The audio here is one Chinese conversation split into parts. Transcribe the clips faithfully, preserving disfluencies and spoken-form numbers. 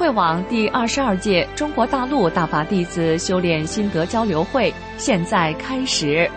慧网第二十二届中国大陆大法弟子修炼心得交流会现在开始。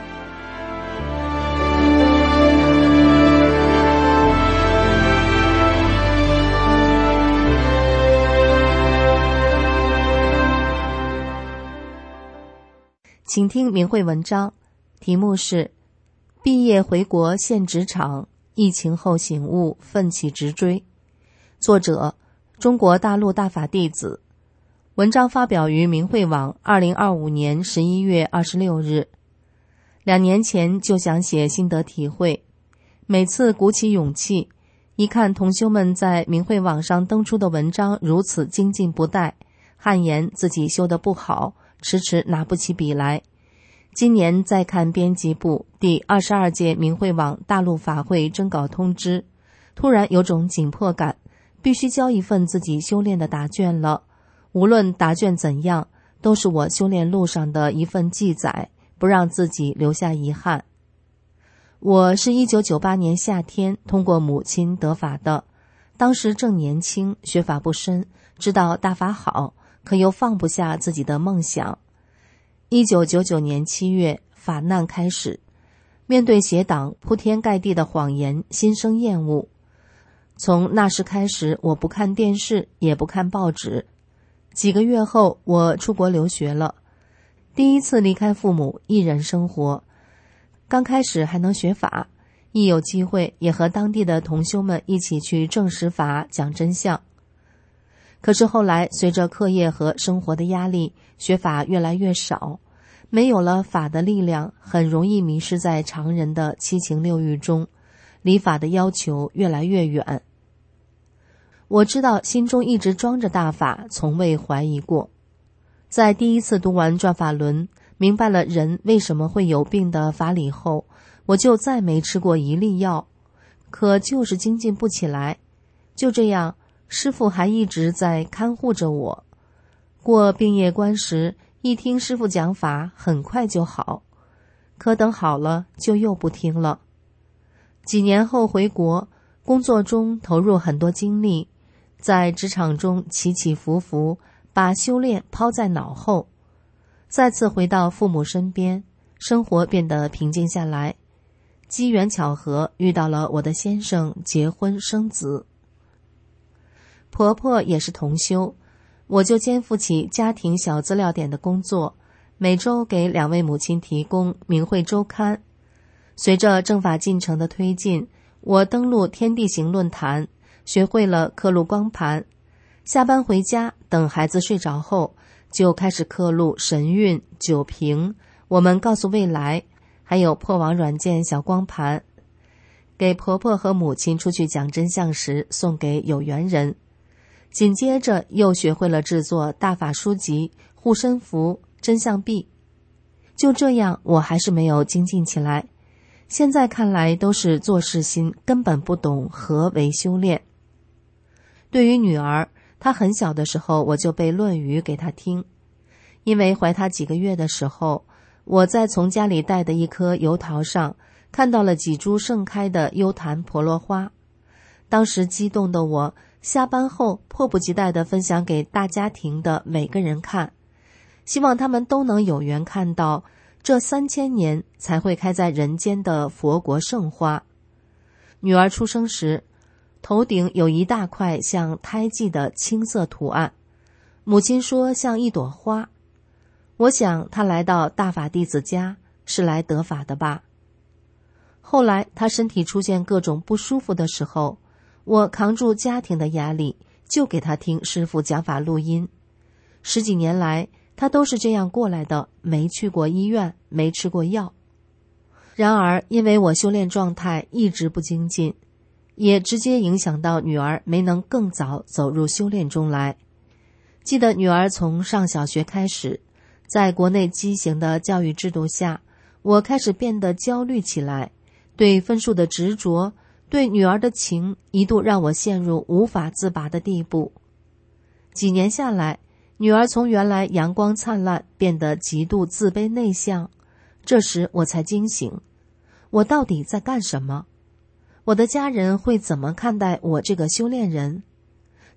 请听明慧文章，题目是毕业回国现职场，疫情后醒悟，奋起直追。作者中国大陆大法弟子。文章发表于明慧网二零二五年十一月二十六日。两年前就想写心得体会，每次鼓起勇气，一看同修们在明慧网上登出的文章如此精进不怠，汗颜自己修得不好，迟迟拿不起笔来。今年再看编辑部第二十二届明慧网大陆法会征稿通知，突然有种紧迫感，必须交一份自己修炼的答卷了。无论答卷怎样，都是我修炼路上的一份记载，不让自己留下遗憾。我是一九九八年夏天通过母亲得法的，当时正年轻，学法不深，知道大法好，可又放不下自己的梦想。一九九九年七月，法难开始，面对邪党铺天盖地的谎言，心生厌恶。从那时开始，我不看电视，也不看报纸。几个月后，我出国留学了，第一次离开父母，一人生活。刚开始还能学法，一有机会也和当地的同修们一起去证实法，讲真相。可是后来随着课业和生活的压力，学法越来越少，没有了法的力量，很容易迷失在常人的七情六欲中，离法的要求越来越远。我知道心中一直装着大法，从未怀疑过。在第一次读完转法轮，明白了人为什么会有病的法理后，我就再没吃过一粒药，可就是精进不起来。就这样，师父还一直在看护着我。过病业关时，一听师父讲法，很快就好。可等好了，就又不听了。几年后回国，工作中投入很多精力，在职场中起起伏伏，把修炼抛在脑后。再次回到父母身边，生活变得平静下来。机缘巧合遇到了我的先生，结婚生子。婆婆也是同修，我就肩负起家庭小资料点的工作，每周给两位母亲提供明慧周刊。随着正法进程的推进，我登录天地行论坛，学会了刻录光盘。下班回家，等孩子睡着后，就开始刻录神韵、九评、我们告诉未来，还有破网软件小光盘。给婆婆和母亲出去讲真相时，送给有缘人。紧接着又学会了制作大法书籍、护身符、真相币。就这样，我还是没有精进起来。现在看来都是做事心，根本不懂何为修炼。对于女儿，她很小的时候我就背《论语》给她听。因为怀她几个月的时候，我在从家里带的一棵油桃上看到了几株盛开的幽檀婆罗花。当时激动的我，下班后迫不及待地分享给大家庭的每个人看，希望他们都能有缘看到这三千年才会开在人间的佛国圣花。女儿出生时，头顶有一大块像胎记的青色图案，母亲说像一朵花。我想她来到大法弟子家是来得法的吧。后来她身体出现各种不舒服的时候，我扛住家庭的压力，就给她听师父讲法录音。十几年来，她都是这样过来的，没去过医院，没吃过药。然而因为我修炼状态一直不精进，也直接影响到女儿没能更早走入修炼中来。记得女儿从上小学开始，在国内畸形的教育制度下，我开始变得焦虑起来，对分数的执着，对女儿的情一度让我陷入无法自拔的地步。几年下来，女儿从原来阳光灿烂变得极度自卑内向，这时我才惊醒，我到底在干什么？我的家人会怎么看待我这个修炼人？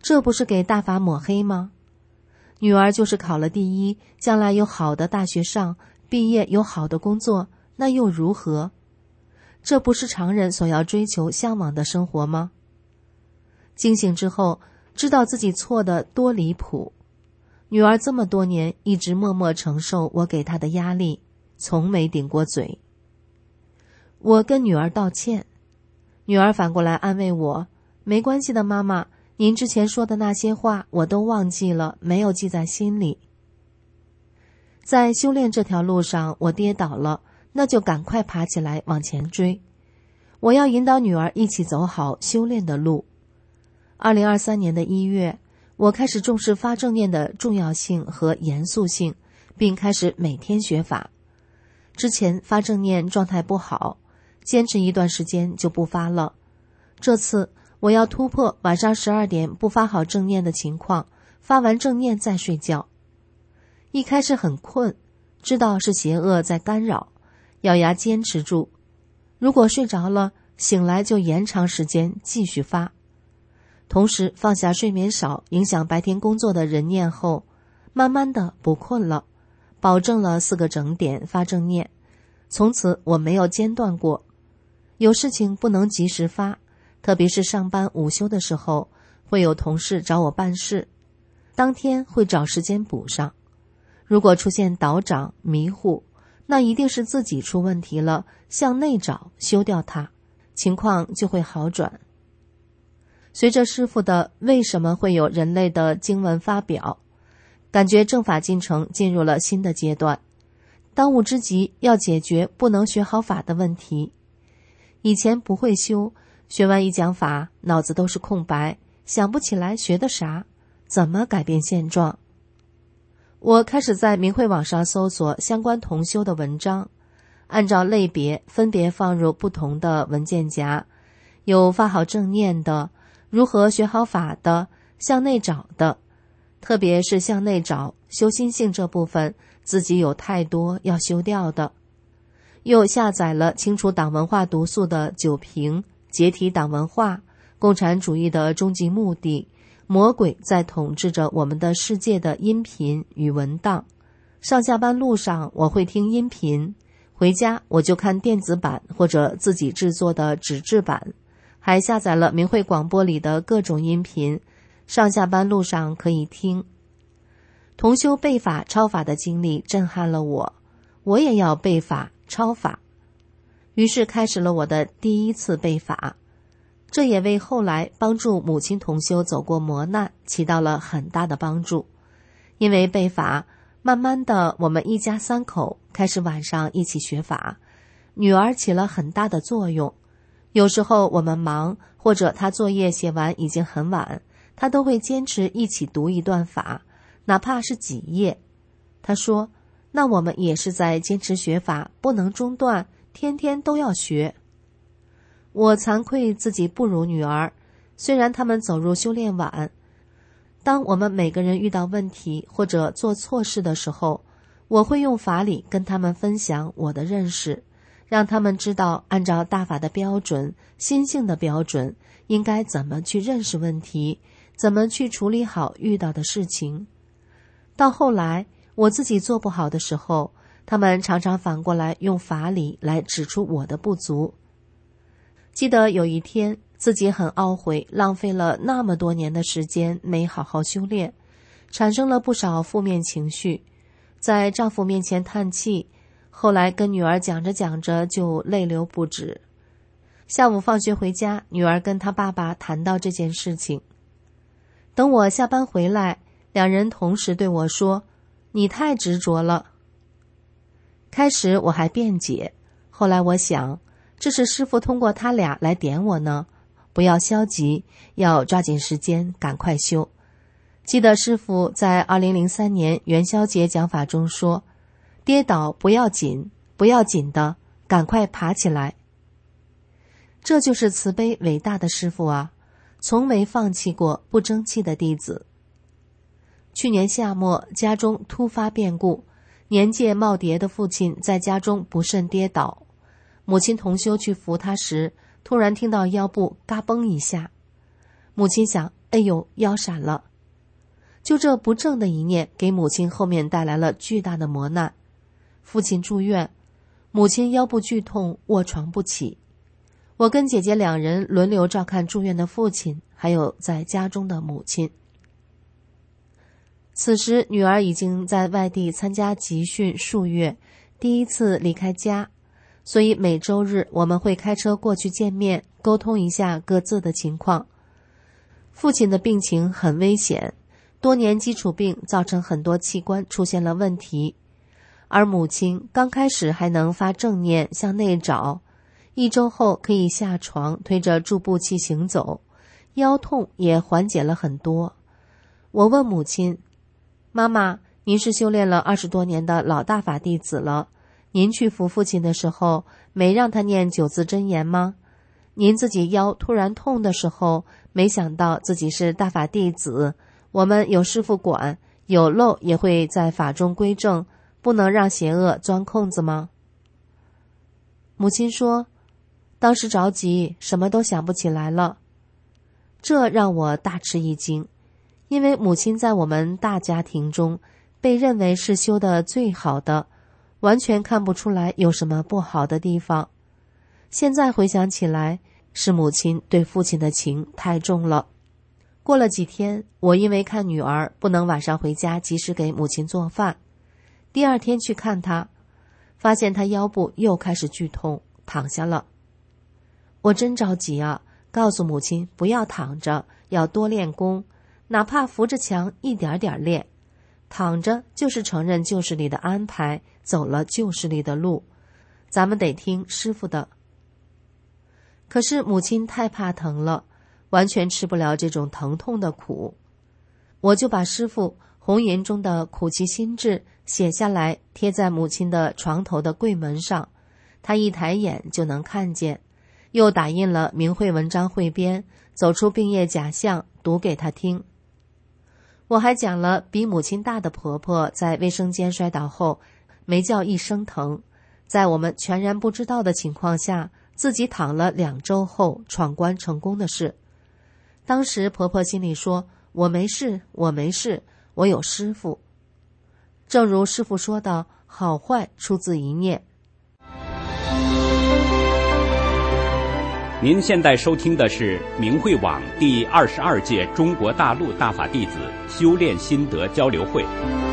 这不是给大法抹黑吗？女儿就是考了第一，将来有好的大学上，毕业有好的工作，那又如何？这不是常人所要追求向往的生活吗？惊醒之后，知道自己错得多离谱。女儿这么多年一直默默承受我给她的压力，从没顶过嘴。我跟女儿道歉，女儿反过来安慰我，没关系的妈妈，您之前说的那些话我都忘记了，没有记在心里。在修炼这条路上，我跌倒了，那就赶快爬起来往前追。我要引导女儿一起走好修炼的路。二零二三年的一月，我开始重视发正念的重要性和严肃性，并开始每天学法。之前发正念状态不好，坚持一段时间就不发了。这次我要突破晚上十二点不发好正念的情况，发完正念再睡觉。一开始很困，知道是邪恶在干扰，咬牙坚持住。如果睡着了，醒来就延长时间继续发。同时放下睡眠少影响白天工作的人念后，慢慢的不困了，保证了四个整点发正念。从此我没有间断过。有事情不能及时发，特别是上班午休的时候，会有同事找我办事，当天会找时间补上。如果出现倒掌迷糊，那一定是自己出问题了，向内找修掉它，情况就会好转。随着师父的为什么会有人类的经文发表，感觉正法进程进入了新的阶段。当务之急要解决不能学好法的问题。以前不会修，学完一讲法脑子都是空白，想不起来学的啥，怎么改变现状？我开始在明慧网上搜索相关同修的文章，按照类别分别放入不同的文件夹，有发好正念的，如何学好法的，向内找的。特别是向内找修心性这部分，自己有太多要修掉的。又下载了清除党文化毒素的九评、解体党文化、共产主义的终极目的、魔鬼在统治着我们的世界的音频与文档。上下班路上我会听音频，回家我就看电子版或者自己制作的纸质版，还下载了明慧广播里的各种音频，上下班路上可以听。同修背法抄法的经历震撼了我，我也要背法抄法。于是开始了我的第一次背法，这也为后来帮助母亲同修走过磨难起到了很大的帮助。因为背法，慢慢的我们一家三口开始晚上一起学法，女儿起了很大的作用。有时候我们忙，或者她作业写完已经很晚，她都会坚持一起读一段法，哪怕是几页。她说，那我们也是在坚持学法，不能中断，天天都要学。我惭愧自己不如女儿，虽然他们走入修炼晚，当我们每个人遇到问题或者做错事的时候，我会用法理跟他们分享我的认识，让他们知道按照大法的标准、心性的标准，应该怎么去认识问题，怎么去处理好遇到的事情。到后来我自己做不好的时候，他们常常反过来用法理来指出我的不足。记得有一天，自己很懊悔，浪费了那么多年的时间没好好修炼，产生了不少负面情绪，在丈夫面前叹气，后来跟女儿讲着讲着就泪流不止。下午放学回家，女儿跟她爸爸谈到这件事情。等我下班回来，两人同时对我说，你太执着了。开始我还辩解，后来我想，这是师父通过他俩来点我呢，不要消极，要抓紧时间赶快修。记得师父在二零零三年元宵节讲法中说，跌倒不要紧，不要紧的，赶快爬起来。这就是慈悲伟大的师父啊，从没放弃过不争气的弟子。去年夏末，家中突发变故，年届耄耋的父亲在家中不慎跌倒，母亲同修去扶他时，突然听到腰部嘎嘣一下。母亲想， 哎呦，腰闪了。就这不正的一念，给母亲后面带来了巨大的磨难。父亲住院，母亲腰部剧痛，卧床不起。我跟姐姐两人轮流照看住院的父亲，还有在家中的母亲。此时女儿已经在外地参加集训数月，第一次离开家，所以每周日我们会开车过去见面，沟通一下各自的情况。父亲的病情很危险，多年基础病造成很多器官出现了问题，而母亲刚开始还能发正念向内找，一周后可以下床推着助步器行走，腰痛也缓解了很多。我问母亲，妈妈，您是修炼了二十多年的老大法弟子了，您去扶父亲的时候没让他念九字真言吗？您自己腰突然痛的时候，没想到自己是大法弟子，我们有师父管，有漏也会在法中归正，不能让邪恶钻空子吗？母亲说，当时着急，什么都想不起来了。这让我大吃一惊，因为母亲在我们大家庭中被认为是修得最好的，完全看不出来有什么不好的地方。现在回想起来，是母亲对父亲的情太重了。过了几天，我因为看女儿不能晚上回家及时给母亲做饭，第二天去看她，发现她腰部又开始剧痛，躺下了。我真着急啊，告诉母亲不要躺着，要多练功，哪怕扶着墙一点点练，躺着就是承认旧势力的安排，走了旧势力的路，咱们得听师父的。可是母亲太怕疼了，完全吃不了这种疼痛的苦。我就把师父红岩中的苦其心志写下来，贴在母亲的床头的柜门上，她一抬眼就能看见，又打印了明慧文章汇编，走出病业假象，读给她听。我还讲了比母亲大的婆婆在卫生间摔倒后没叫一声疼，在我们全然不知道的情况下，自己躺了两周后闯关成功的事。当时婆婆心里说，我没事，我没事，我有师父。正如师父说的，好坏出自一念。 您现在收听的是明慧网第二十二届中国大陆大法弟子修炼心得交流会。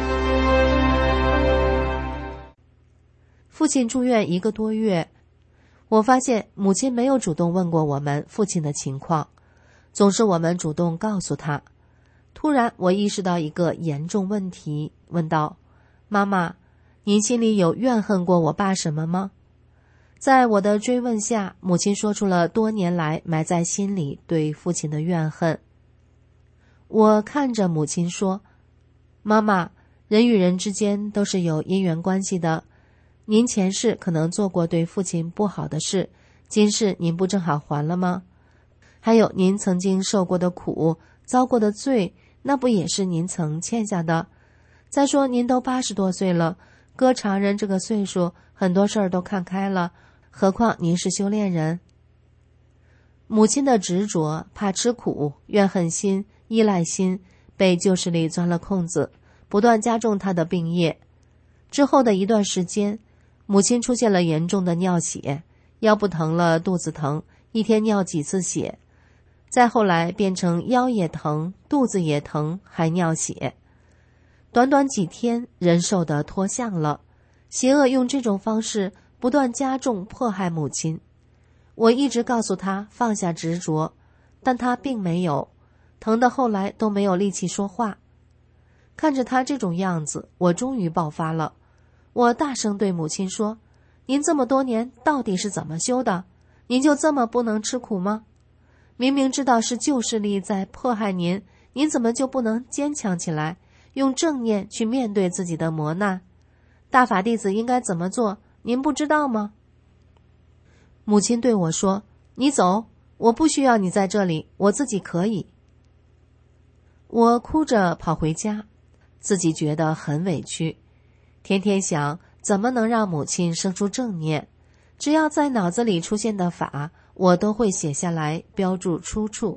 父亲住院一个多月，我发现母亲没有主动问过我们父亲的情况，总是我们主动告诉他。突然我意识到一个严重问题，问道，妈妈，您心里有怨恨过我爸什么吗？在我的追问下，母亲说出了多年来埋在心里对父亲的怨恨。我看着母亲说，妈妈，人与人之间都是有因缘关系的，您前世可能做过对父亲不好的事，今世您不正好还了吗？还有您曾经受过的苦，遭过的罪，那不也是您曾欠下的？再说您都八十多岁了，搁常人这个岁数，很多事儿都看开了，何况您是修炼人。母亲的执着、怕吃苦、怨恨心、依赖心，被旧势力钻了空子，不断加重她的病业。之后的一段时间，母亲出现了严重的尿血，腰不疼了，肚子疼，一天尿几次血。再后来变成腰也疼，肚子也疼，还尿血。短短几天，人瘦得脱相了。邪恶用这种方式不断加重迫害母亲。我一直告诉他放下执着，但他并没有，疼得后来都没有力气说话。看着他这种样子，我终于爆发了。我大声对母亲说，您这么多年到底是怎么修的？您就这么不能吃苦吗？明明知道是旧势力在迫害您，您怎么就不能坚强起来，用正念去面对自己的磨难？大法弟子应该怎么做，您不知道吗？母亲对我说，你走，我不需要你在这里，我自己可以。我哭着跑回家，自己觉得很委屈，天天想怎么能让母亲生出正念，只要在脑子里出现的法，我都会写下来标注出处，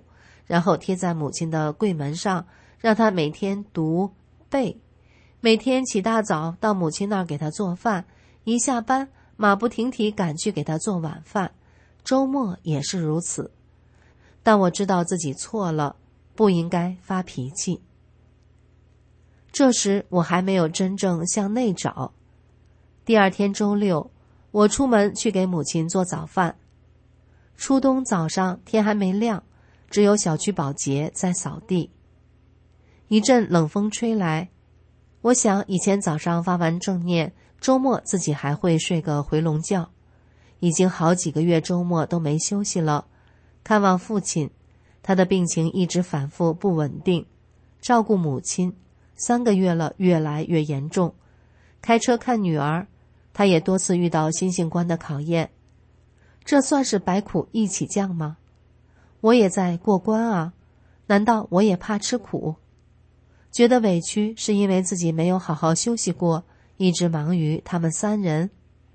然后贴在母亲的柜门上，让她每天读背。每天起大早到母亲那儿给她做饭，一下班马不停蹄赶去给她做晚饭，周末也是如此。但我知道自己错了，不应该发脾气。这时我还没有真正向内找。第二天周六，我出门去给母亲做早饭。初冬早上天还没亮，只有小区保洁在扫地。一阵冷风吹来，我想以前早上发完正念，周末自己还会睡个回笼觉。已经好几个月周末都没休息了。看望父亲，他的病情一直反复不稳定。照顾母亲，三个月了，越来越严重。开车看女儿，他也多次遇到心性关的考验。这算是百苦一起降吗？我也在过关啊，难道我也怕吃苦？觉得委屈是因为自己没有好好休息过，一直忙于他们三人。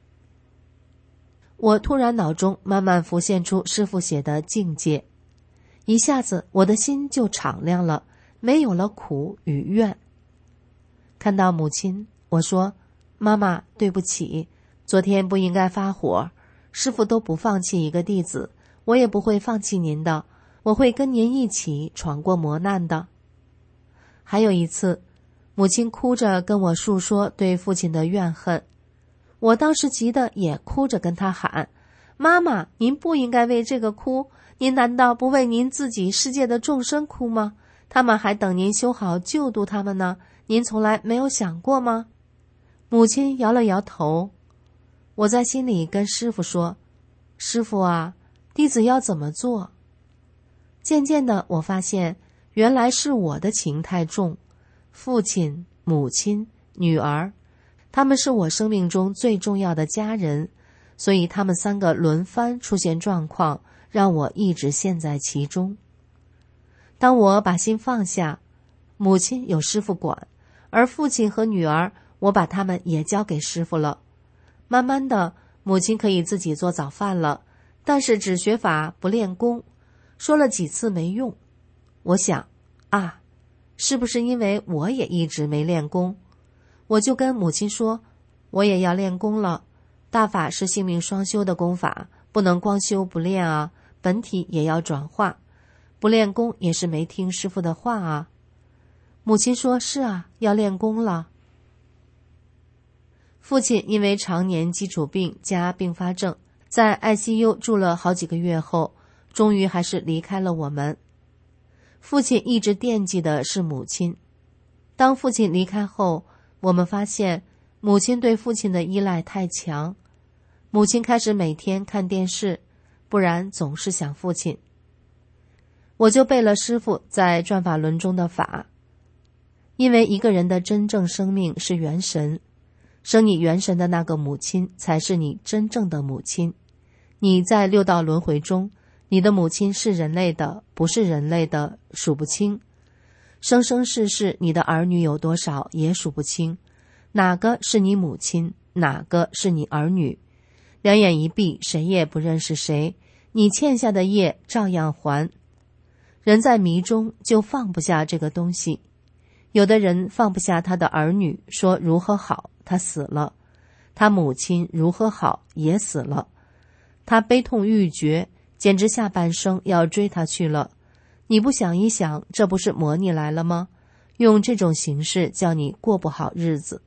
我突然脑中慢慢浮现出师父写的境界，一下子我的心就敞亮了，没有了苦与怨。看到母亲，我说：妈妈，对不起，昨天不应该发火，师父都不放弃一个弟子，我也不会放弃您的，我会跟您一起闯过磨难的。还有一次，母亲哭着跟我诉说对父亲的怨恨，我当时急得也哭着跟他喊：妈妈，您不应该为这个哭，您难道不为您自己世界的众生哭吗？他们还等您修好救度他们呢，您从来没有想过吗？母亲摇了摇头。我在心里跟师父说：师父啊，弟子要怎么做？渐渐的我发现，原来是我的情太重，父亲、母亲、女儿，他们是我生命中最重要的家人，所以他们三个轮番出现状况，让我一直陷在其中。当我把心放下，母亲有师父管，而父亲和女儿，我把他们也交给师父了。慢慢的，母亲可以自己做早饭了，但是只学法不练功，说了几次没用。我想啊，是不是因为我也一直没练功？我就跟母亲说，我也要练功了。大法是性命双修的功法，不能光修不练啊，本体也要转化。不练功也是没听师父的话啊。母亲说，是啊，要练功了。父亲因为常年基础病加并发症，在 I C U 住了好几个月后，终于还是离开了我们。父亲一直惦记的是母亲。当父亲离开后，我们发现母亲对父亲的依赖太强。母亲开始每天看电视，不然总是想父亲。我就背了师父在转法轮中的法，因为一个人的真正生命是元神，生你元神的那个母亲才是你真正的母亲。你在六道轮回中，你的母亲是人类的，不是人类的，数不清。生生世世你的儿女有多少也数不清，哪个是你母亲，哪个是你儿女？两眼一闭，谁也不认识谁，你欠下的业照样还。人在迷中就放不下这个东西。有的人放不下他的儿女，说如何好，他死了；他母亲如何好，也死了。他悲痛欲绝，简直下半生要追他去了。你不想一想，这不是磨你来了吗？用这种形式叫你过不好日子。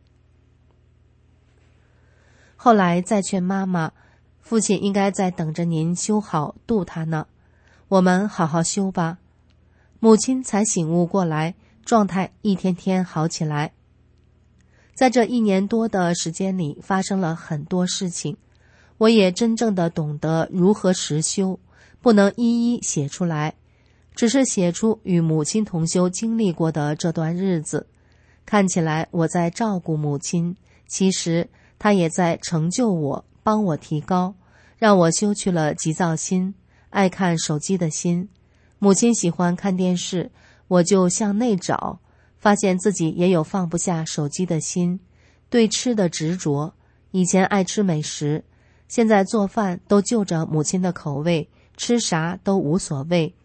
后来再劝妈妈，父亲应该在等着您修好度他呢，我们好好修吧。母亲才醒悟过来，状态一天天好起来。在这一年多的时间里，发生了很多事情，我也真正的懂得如何实修，不能一一写出来，只是写出与母亲同修经历过的这段日子。看起来我在照顾母亲，其实她也在成就我，帮我提高，让我修去了急躁心、爱看手机的心。母亲喜欢看电视，我就向内找，发现自己也有放不下手机的心，对吃的执着。以前爱吃美食，现在做饭都就着母亲的口味，吃啥都无所谓，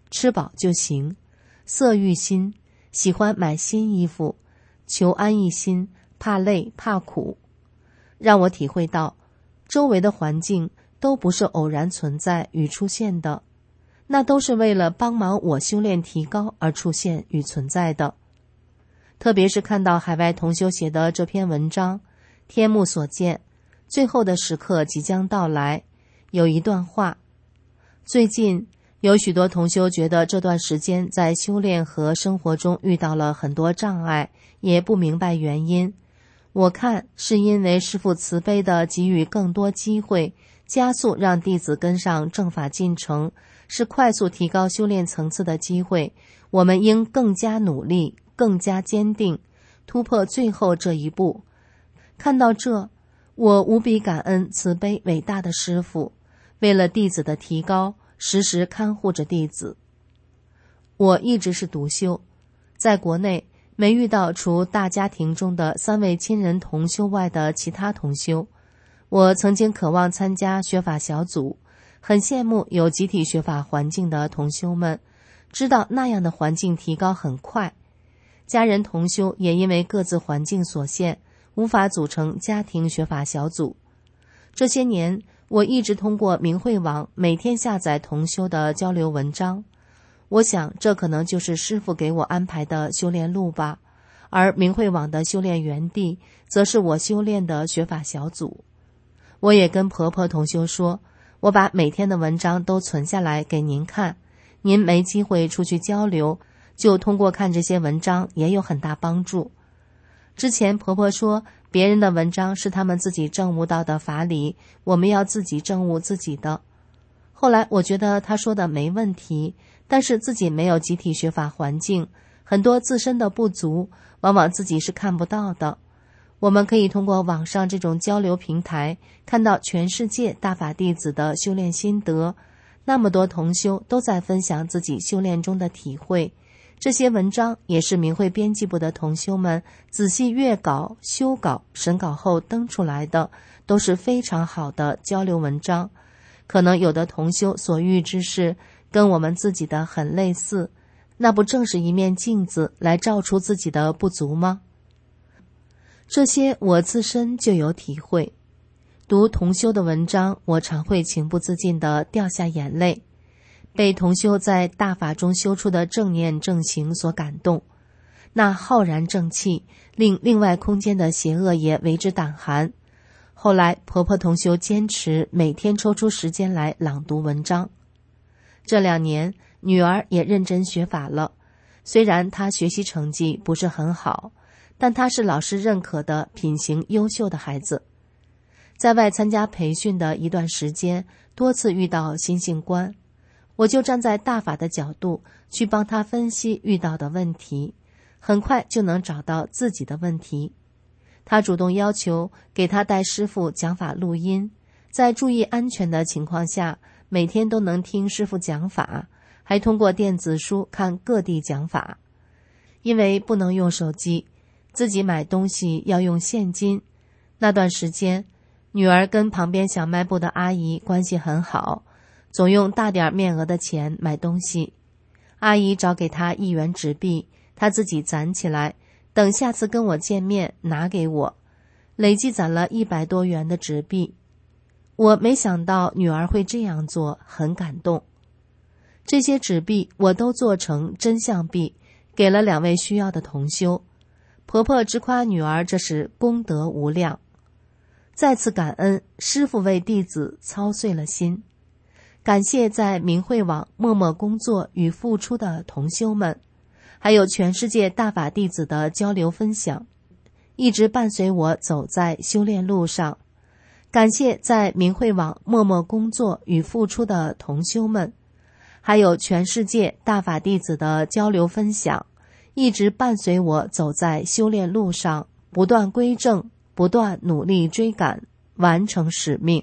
吃饱就行，色欲心，喜欢买新衣服，求安逸心，怕累怕苦，让我体会到周围的环境都不是偶然存在与出现的，那都是为了帮忙我修炼提高而出现与存在的。特别是看到海外同修写的这篇文章，天目所见，最后的时刻即将到来，有一段话：最近有许多同修觉得这段时间在修炼和生活中遇到了很多障碍，也不明白原因。我看是因为师父慈悲地给予更多机会，加速让弟子跟上正法进程，是快速提高修炼层次的机会。我们应更加努力，更加坚定，突破最后这一步。看到这，我无比感恩慈悲伟大的师父，为了弟子的提高，时时看护着弟子。我一直是独修，在国内没遇到除大家庭中的三位亲人同修外的其他同修。我曾经渴望参加学法小组，很羡慕有集体学法环境的同修们，知道那样的环境提高很快。家人同修也因为各自环境所限，无法组成家庭学法小组。这些年，我一直通过明慧网每天下载同修的交流文章。我想这可能就是师父给我安排的修炼路吧，而明慧网的修炼园地则是我修炼的学法小组。我也跟婆婆同修说，我把每天的文章都存下来给您看，您没机会出去交流，就通过看这些文章也有很大帮助。之前婆婆说别人的文章是他们自己证悟到的法理，我们要自己证悟自己的。后来我觉得她说的没问题，但是自己没有集体学法环境，很多自身的不足往往自己是看不到的。我们可以通过网上这种交流平台，看到全世界大法弟子的修炼心得，那么多同修都在分享自己修炼中的体会。这些文章也是明慧编辑部的同修们仔细阅稿、修稿、审稿后登出来的，都是非常好的交流文章。可能有的同修所遇之事跟我们自己的很类似，那不正是一面镜子来照出自己的不足吗？这些我自身就有体会。读同修的文章，我常会情不自禁地掉下眼泪，被同修在大法中修出的正念正行所感动。那浩然正气令另外空间的邪恶也为之胆寒。后来婆婆同修坚持每天抽出时间来朗读文章。这两年女儿也认真学法了，虽然她学习成绩不是很好，但她是老师认可的品行优秀的孩子。在外参加培训的一段时间，多次遇到心性观，我就站在大法的角度去帮她分析遇到的问题，很快就能找到自己的问题。她主动要求给她带师父讲法录音，在注意安全的情况下，每天都能听师父讲法，还通过电子书看各地讲法。因为不能用手机，自己买东西要用现金。那段时间，女儿跟旁边小卖部的阿姨关系很好，总用大点面额的钱买东西。阿姨找给她一元纸币，她自己攒起来，等下次跟我见面拿给我，累计攒了一百多元的纸币。我没想到女儿会这样做，很感动。这些纸币我都做成真相币，给了两位需要的同修。婆婆直夸女儿这是功德无量。再次感恩师父为弟子操碎了心，感谢在明慧网默默工作与付出的同修们，还有全世界大法弟子的交流分享，一直伴随我走在修炼路上。感谢在明慧网默默工作与付出的同修们，还有全世界大法弟子的交流分享，一直伴随我走在修炼路上，不断归正，不断努力追赶，完成使命。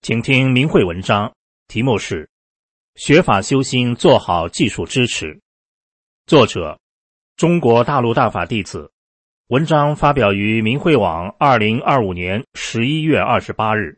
请听明慧文章，题目是学法修心做好技术支持。作者中国大陆大法弟子。文章发表于明慧网二零二五年十一月二十八日。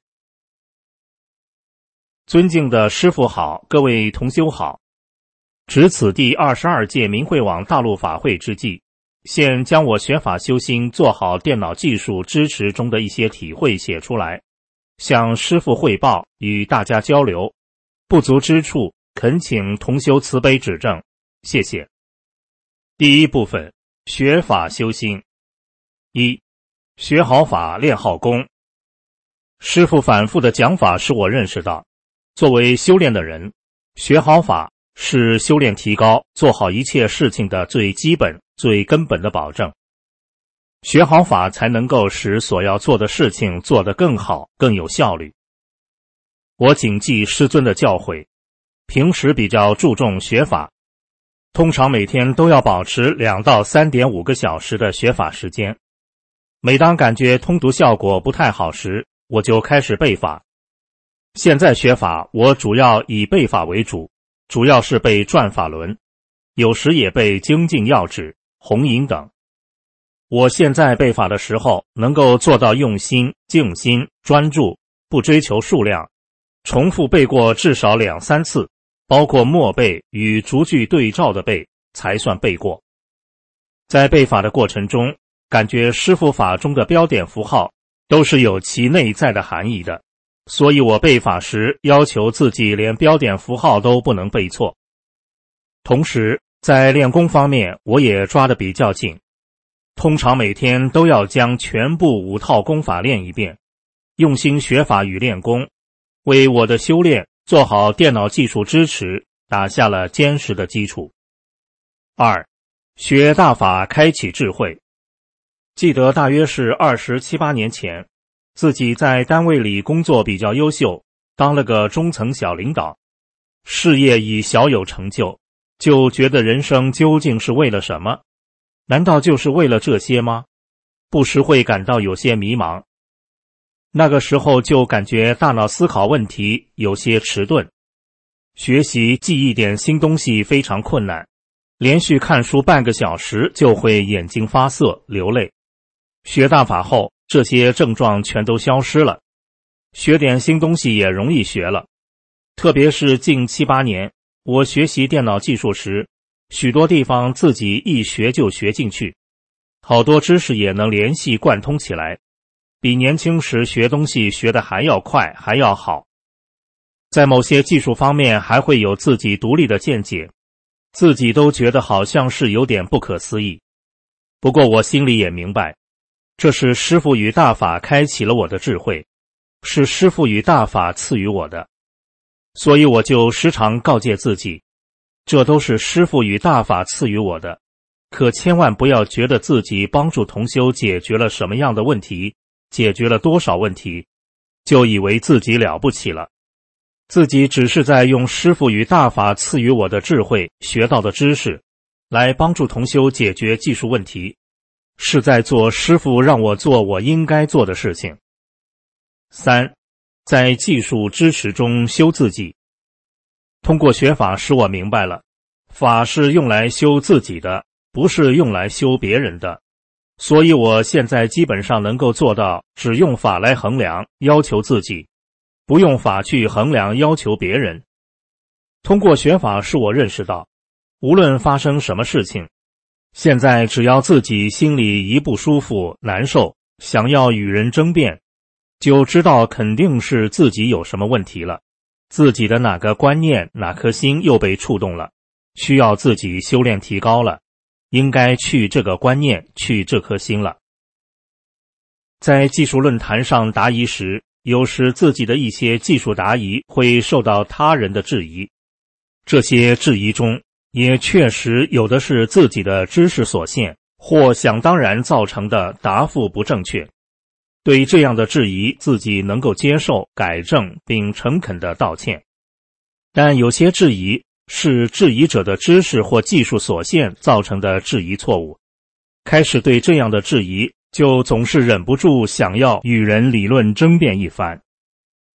尊敬的师父好，各位同修好。值此第二十二届明慧网大陆法会之际，现将我学法修心做好电脑技术支持中的一些体会写出来，向师父汇报，与大家交流。不足之处，恳请同修慈悲指正，谢谢。第一部分，学法修心。一、学好法，练好功。师父反复的讲法使我认识到，作为修炼的人，学好法是修炼提高、做好一切事情的最基本、最根本的保证。学好法才能够使所要做的事情做得更好、更有效率。我谨记师尊的教诲，平时比较注重学法，通常每天都要保持两到三点五个小时的学法时间。每当感觉通读效果不太好时，我就开始背法。现在学法，我主要以背法为主，主要是背转法轮，有时也背精进要旨、弘引等。我现在背法的时候，能够做到用心、静心、专注，不追求数量，重复背过至少两三次，包括默背与逐句对照的背，才算背过。在背法的过程中，感觉师父法中的标点符号都是有其内在的含义的，所以我背法时要求自己连标点符号都不能背错。同时在练功方面，我也抓得比较紧，通常每天都要将全部五套功法练一遍，用心学法与练功，为我的修炼做好电脑技术支持打下了坚实的基础。二、学大法，开启智慧。记得大约是二十七八年前，自己在单位里工作比较优秀，当了个中层小领导，事业已小有成就，就觉得人生究竟是为了什么？难道就是为了这些吗？不时会感到有些迷茫。那个时候就感觉大脑思考问题有些迟钝，学习记一点新东西非常困难，连续看书半个小时就会眼睛发涩、流泪。学大法后，这些症状全都消失了，学点新东西也容易学了。特别是近七八年，我学习电脑技术时，许多地方自己一学就学进去，好多知识也能联系贯通起来，比年轻时学东西学得还要快，还要好。在某些技术方面还会有自己独立的见解，自己都觉得好像是有点不可思议。不过我心里也明白，这是师父与大法开启了我的智慧，是师父与大法赐予我的，所以我就时常告诫自己，这都是师父与大法赐予我的，可千万不要觉得自己帮助同修解决了什么样的问题，解决了多少问题，就以为自己了不起了。自己只是在用师父与大法赐予我的智慧、学到的知识，来帮助同修解决技术问题，是在做师父让我做我应该做的事情。三、在技术支持中修自己。通过学法使我明白了，法是用来修自己的，不是用来修别人的。所以我现在基本上能够做到只用法来衡量，要求自己，不用法去衡量，要求别人。通过学法使我认识到，无论发生什么事情，现在只要自己心里一不舒服、难受，想要与人争辩，就知道肯定是自己有什么问题了，自己的哪个观念、哪颗心又被触动了，需要自己修炼提高了，应该去这个观念，去这颗心了。在技术论坛上答疑时，有时自己的一些技术答疑会受到他人的质疑，这些质疑中也确实有的是自己的知识所限，或想当然造成的答复不正确。对这样的质疑，自己能够接受、改正并诚恳地道歉。但有些质疑是质疑者的知识或技术所限造成的质疑错误，开始对这样的质疑就总是忍不住想要与人理论争辩一番。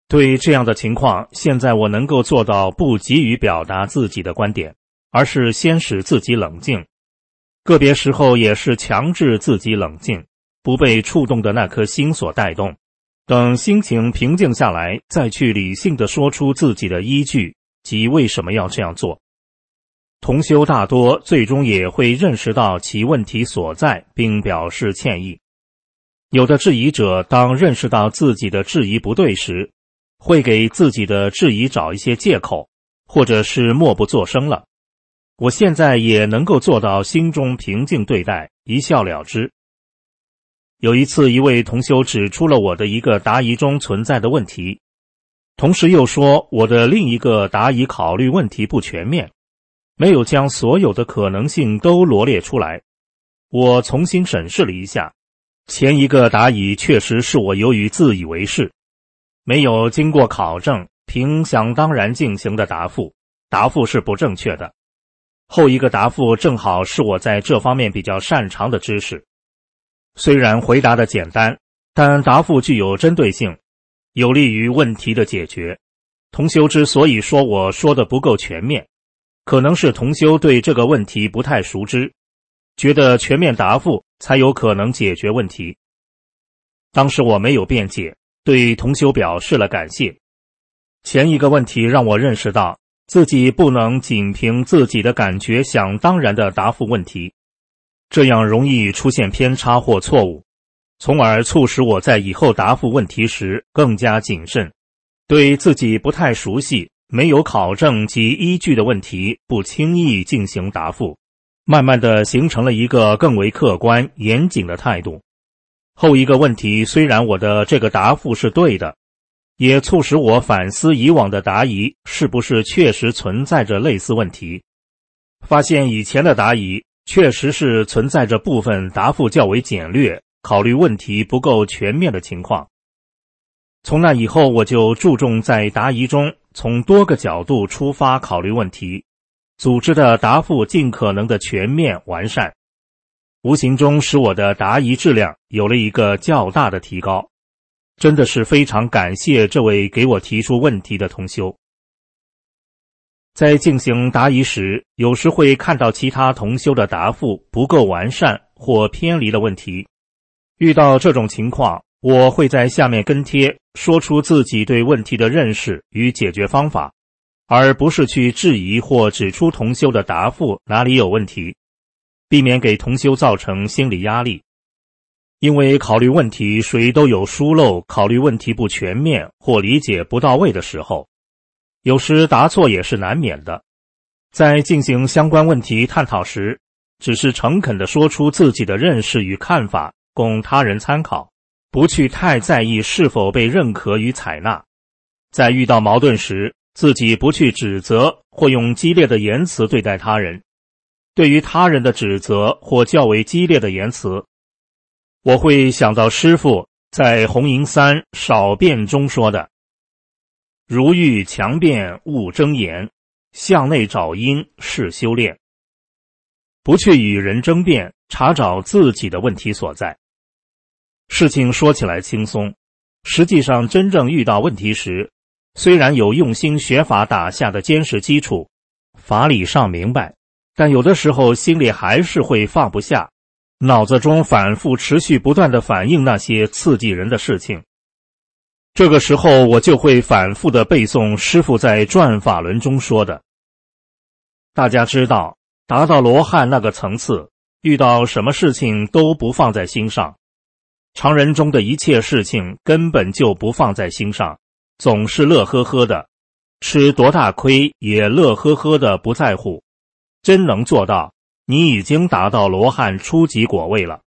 对这样的情况，现在我能够做到不急于表达自己的观点，而是先使自己冷静，个别时候也是强制自己冷静，不被触动的那颗心所带动，等心情平静下来，再去理性地说出自己的依据及为什么要这样做。同修大多最终也会认识到其问题所在，并表示歉意。有的质疑者当认识到自己的质疑不对时，会给自己的质疑找一些借口，或者是默不作声了。我现在也能够做到心中平静对待，一笑了之。有一次，一位同修指出了我的一个答疑中存在的问题，同时又说我的另一个答疑考虑问题不全面，没有将所有的可能性都罗列出来。我重新审视了一下，前一个答疑确实是我由于自以为是，没有经过考证，凭想当然进行的答复，答复是不正确的。后一个答复正好是我在这方面比较擅长的知识，虽然回答的简单，但答复具有针对性，有利于问题的解决。同修之所以说我说的不够全面，可能是同修对这个问题不太熟知，觉得全面答复才有可能解决问题。当时我没有辩解，对同修表示了感谢。前一个问题让我认识到自己不能仅凭自己的感觉想当然的答复问题，这样容易出现偏差或错误，从而促使我在以后答复问题时更加谨慎，对自己不太熟悉、没有考证及依据的问题不轻易进行答复，慢慢地形成了一个更为客观、严谨的态度。后一个问题虽然我的这个答复是对的，也促使我反思以往的答疑是不是确实存在着类似问题，发现以前的答疑确实是存在着部分答复较为简略、考虑问题不够全面的情况。从那以后，我就注重在答疑中从多个角度出发考虑问题，组织的答复尽可能的全面完善，无形中使我的答疑质量有了一个较大的提高。真的是非常感谢这位给我提出问题的同修。在进行答疑时，有时会看到其他同修的答复不够完善或偏离了问题。遇到这种情况，我会在下面跟贴说出自己对问题的认识与解决方法，而不是去质疑或指出同修的答复哪里有问题，避免给同修造成心理压力。因为考虑问题谁都有疏漏、考虑问题不全面或理解不到位的时候，有时答错也是难免的。在进行相关问题探讨时，只是诚恳地说出自己的认识与看法，供他人参考，不去太在意是否被认可与采纳。在遇到矛盾时，自己不去指责或用激烈的言辞对待他人。对于他人的指责或较为激烈的言辞，我会想到师父在红银三少辩中说的：如欲强辩勿争言，向内找因是修炼。不去与人争辩，查找自己的问题所在。事情说起来轻松，实际上真正遇到问题时，虽然有用心学法打下的坚实基础，法理上明白，但有的时候心里还是会放不下，脑子中反复持续不断地反映那些刺激人的事情。这个时候我就会反复地背诵师父在转法轮中说的。大家知道，达到罗汉那个层次，遇到什么事情都不放在心上，常人中的一切事情根本就不放在心上，总是乐呵呵的，吃多大亏也乐呵呵的不在乎。真能做到，你已经达到罗汉初级果位了。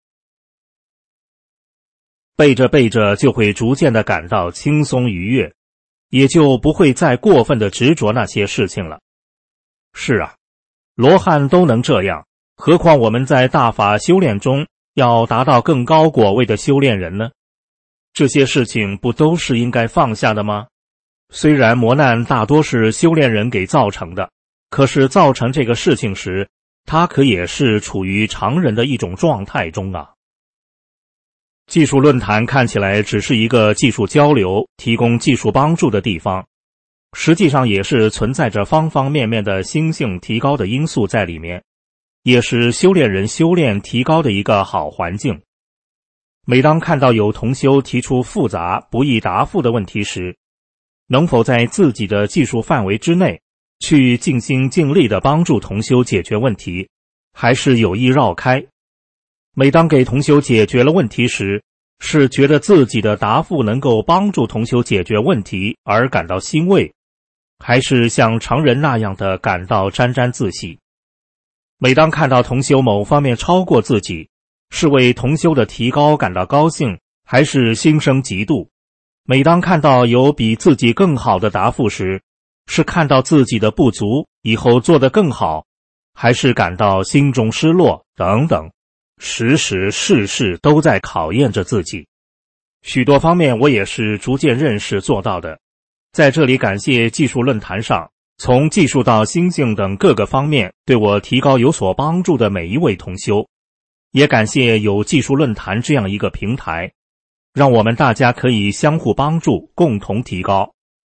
背着背着就会逐渐地感到轻松愉悦，也就不会再过分地执着那些事情了。是啊，罗汉都能这样，何况我们在大法修炼中要达到更高果位的修炼人呢？这些事情不都是应该放下的吗？虽然磨难大多是修炼人给造成的，可是造成这个事情时，他可也是处于常人的一种状态中啊。 技术论坛看起来只是一个技术交流、提供技术帮助的地方，实际上也是存在着方方面面的心性提高的因素在里面，也是修炼人修炼提高的一个好环境。每当看到有同修提出复杂不易答复的问题时，能否在自己的技术范围之内去尽心尽力地帮助同修解决问题，还是有意绕开？每当给同修解决了问题时，是觉得自己的答复能够帮助同修解决问题而感到欣慰，还是像常人那样的感到沾沾自喜？每当看到同修某方面超过自己，是为同修的提高感到高兴，还是心生嫉妒？每当看到有比自己更好的答复时，是看到自己的不足，以后做得更好，还是感到心中失落等等，时时事事都在考验着自己。许多方面我也是逐渐认识做到的。在这里感谢技术论坛上从技术到心性等各个方面对我提高有所帮助的每一位同修，也感谢有技术论坛这样一个平台，让我们大家可以相互帮助，共同提高。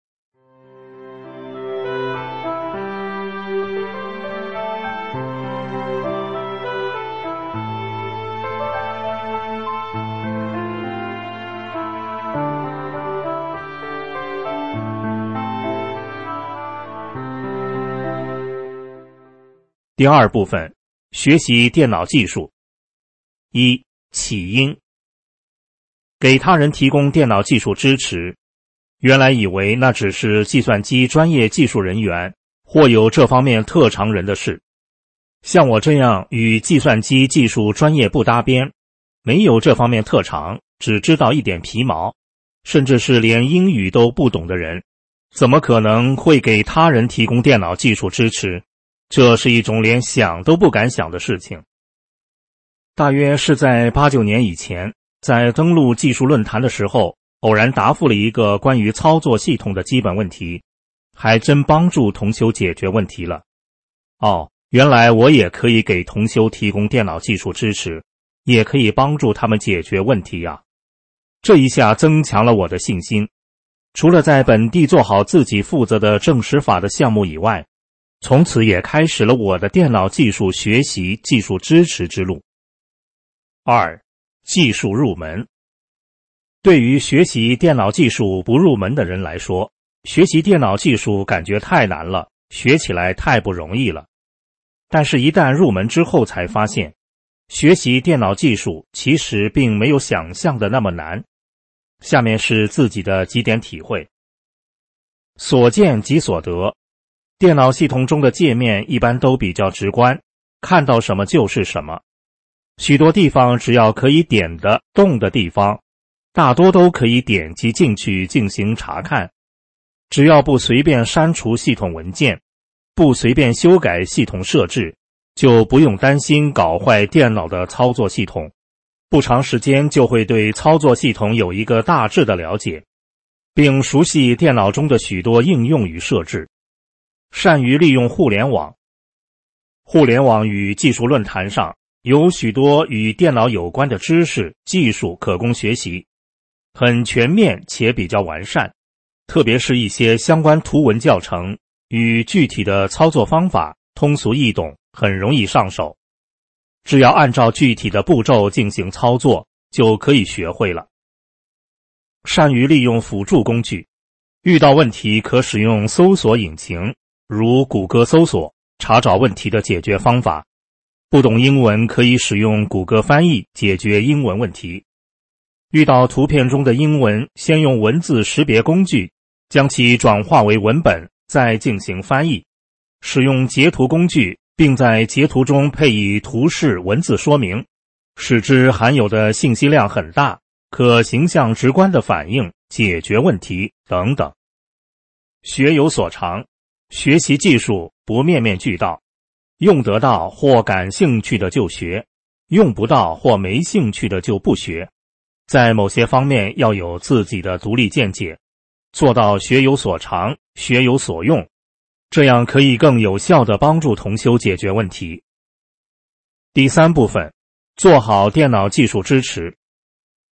第二部分，学习电脑技术。一、起因。给他人提供电脑技术支持，原来以为那只是计算机专业技术人员或有这方面特长人的事。像我这样与计算机技术专业不搭边，没有这方面特长，只知道一点皮毛，甚至是连英语都不懂的人，怎么可能会给他人提供电脑技术支持？这是一种连想都不敢想的事情。大约是在八九年以前，在登录技术论坛的时候，偶然答复了一个关于操作系统的基本问题，还真帮助同修解决问题了。哦，原来我也可以给同修提供电脑技术支持，也可以帮助他们解决问题呀。这一下增强了我的信心。除了在本地做好自己负责的证实法的项目以外，从此也开始了我的电脑技术学习、技术支持之路。二、技术入门。对于学习电脑技术不入门的人来说，学习电脑技术感觉太难了，学起来太不容易了。但是一旦入门之后才发现，学习电脑技术其实并没有想象的那么难。下面是自己的几点体会。所见即所得。电脑系统中的界面一般都比较直观，看到什么就是什么。许多地方只要可以点的、动的地方，大多都可以点击进去进行查看。只要不随便删除系统文件，不随便修改系统设置，就不用担心搞坏电脑的操作系统。不长时间就会对操作系统有一个大致的了解，并熟悉电脑中的许多应用与设置。善于利用互联网。互联网与技术论坛上有许多与电脑有关的知识、技术可供学习，很全面且比较完善，特别是一些相关图文教程与具体的操作方法，通俗易懂，很容易上手。只要按照具体的步骤进行操作，就可以学会了。善于利用辅助工具，遇到问题可使用搜索引擎，如谷歌搜索，查找问题的解决方法。不懂英文可以使用谷歌翻译解决英文问题。遇到图片中的英文，先用文字识别工具将其转化为文本，再进行翻译。使用截图工具，并在截图中配以图示文字说明，使之含有的信息量很大，可形象直观的反映、解决问题等等。学有所长，学习技术不面面俱到，用得到或感兴趣的就学，用不到或没兴趣的就不学。在某些方面要有自己的独立见解，做到学有所长，学有所用，这样可以更有效地帮助同修解决问题。第三部分，做好电脑技术支持。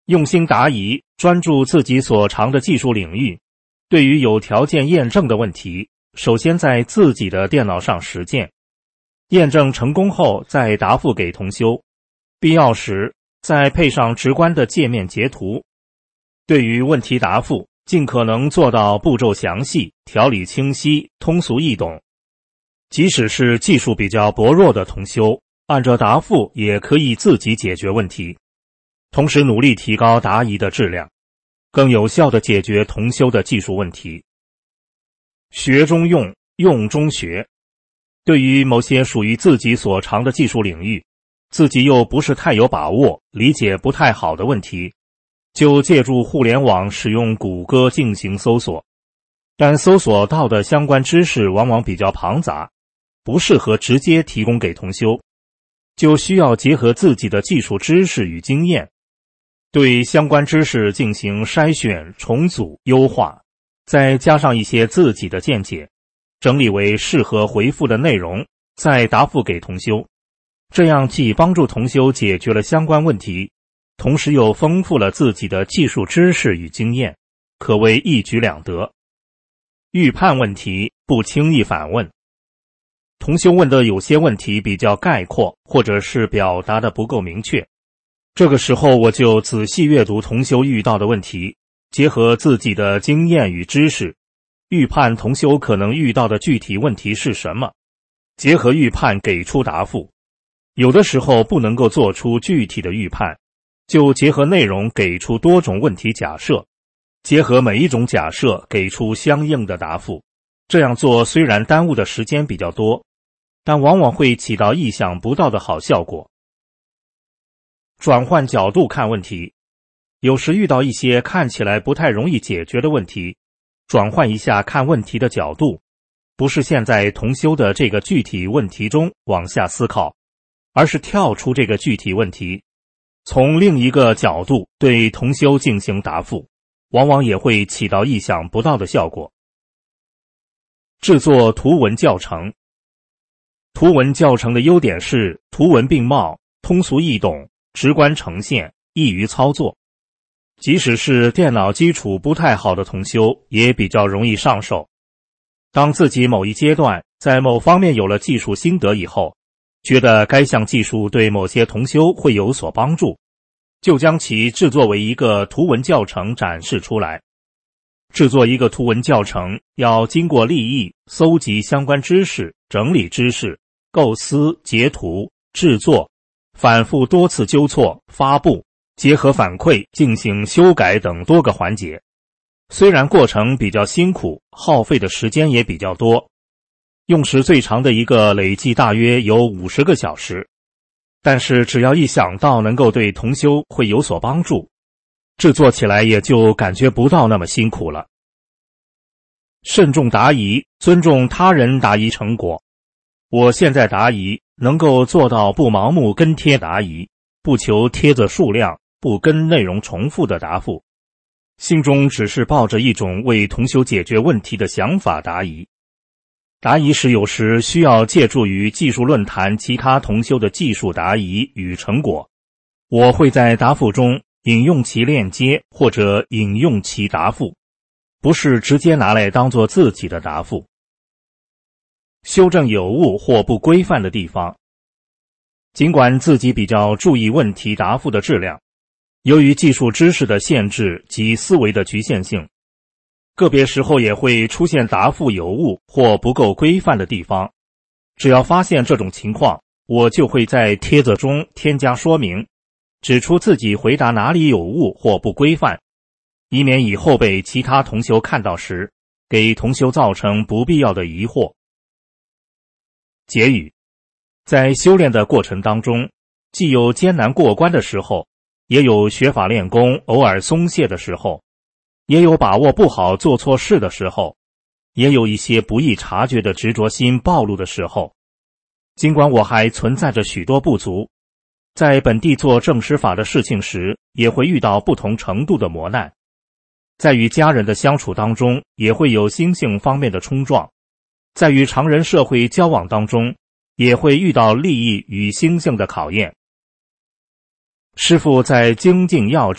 用心答疑，专注自己所长的技术领域。对于有条件验证的问题，首先在自己的电脑上实践，验证成功后再答复给同修，必要时再配上直观的界面截图。对于问题答复，尽可能做到步骤详细、条理清晰、通俗易懂。即使是技术比较薄弱的同修，按照答复也可以自己解决问题，同时努力提高答疑的质量，更有效地解决同修的技术问题。学中用，用中学。对于某些属于自己所长的技术领域，自己又不是太有把握，理解不太好的问题，就借助互联网使用谷歌进行搜索，但搜索到的相关知识往往比较庞杂，不适合直接提供给同修，就需要结合自己的技术知识与经验，对相关知识进行筛选、重组、优化，再加上一些自己的见解，整理为适合回复的内容，再答复给同修。这样既帮助同修解决了相关问题，同时又丰富了自己的技术知识与经验，可谓一举两得。预判问题，不轻易反问。同修问的有些问题比较概括，或者是表达的不够明确，这个时候我就仔细阅读同修遇到的问题，结合自己的经验与知识，预判同修可能遇到的具体问题是什么，结合预判给出答复。有的时候不能够做出具体的预判，就结合内容给出多种问题假设，结合每一种假设给出相应的答复。这样做虽然耽误的时间比较多，但往往会起到意想不到的好效果。转换角度看问题，有时遇到一些看起来不太容易解决的问题，转换一下看问题的角度，不是现在同修的这个具体问题中往下思考，而是跳出这个具体问题，从另一个角度对同修进行答复，往往也会起到意想不到的效果。制作图文教程。图文教程的优点是图文并茂，通俗易懂，直观呈现，易于操作。即使是电脑基础不太好的同修，也比较容易上手。当自己某一阶段在某方面有了技术心得以后，觉得该项技术对某些同修会有所帮助，就将其制作为一个图文教程展示出来。制作一个图文教程要经过立意，搜集相关知识，整理知识，构思、截图、制作，反复多次纠错、发布，结合反馈进行修改等多个环节。虽然过程比较辛苦，耗费的时间也比较多，用时最长的一个累计大约有五十个小时，但是只要一想到能够对同修会有所帮助，制作起来也就感觉不到那么辛苦了。慎重答疑，尊重他人答疑成果。我现在答疑能够做到不盲目跟贴答疑，不求帖子数量，不跟内容重复的答复，心中只是抱着一种为同修解决问题的想法答疑。答疑时有时需要借助于技术论坛其他同修的技术答疑与成果，我会在答复中引用其链接或者引用其答复，不是直接拿来当作自己的答复。修正有误或不规范的地方。尽管自己比较注意问题答复的质量，由于技术知识的限制及思维的局限性，个别时候也会出现答复有误或不够规范的地方。只要发现这种情况，我就会在帖子中添加说明，指出自己回答哪里有误或不规范，以免以后被其他同修看到时，给同修造成不必要的疑惑。结语：在修炼的过程当中，既有艰难过关的时候，也有学法练功偶尔松懈的时候，也有把握不好做错事的时候，也有一些不易察觉的执着心暴露的时候。尽管我还存在着许多不足，在本地做正实法的事情时，也会遇到不同程度的磨难，在与家人的相处当中，也会有心性方面的冲撞，在与常人社会交往当中，也会遇到利益与心性的考验。师父在精进要旨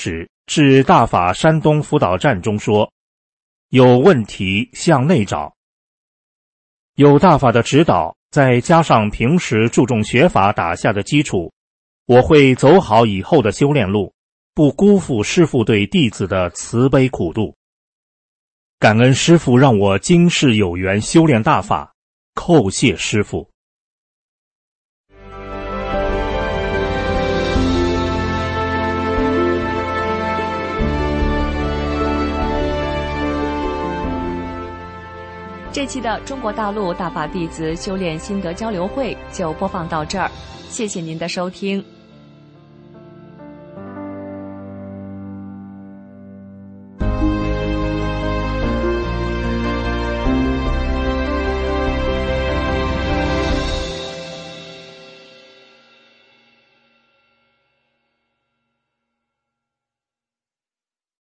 致大法山东辅导站中说，有问题向内找。有大法的指导，再加上平时注重学法打下的基础，我会走好以后的修炼路，不辜负师父对弟子的慈悲苦度。感恩师父让我今世有缘修炼大法，叩谢师父。 这期的中国大陆大法弟子修炼心得交流会就播放到这儿，谢谢您的收听。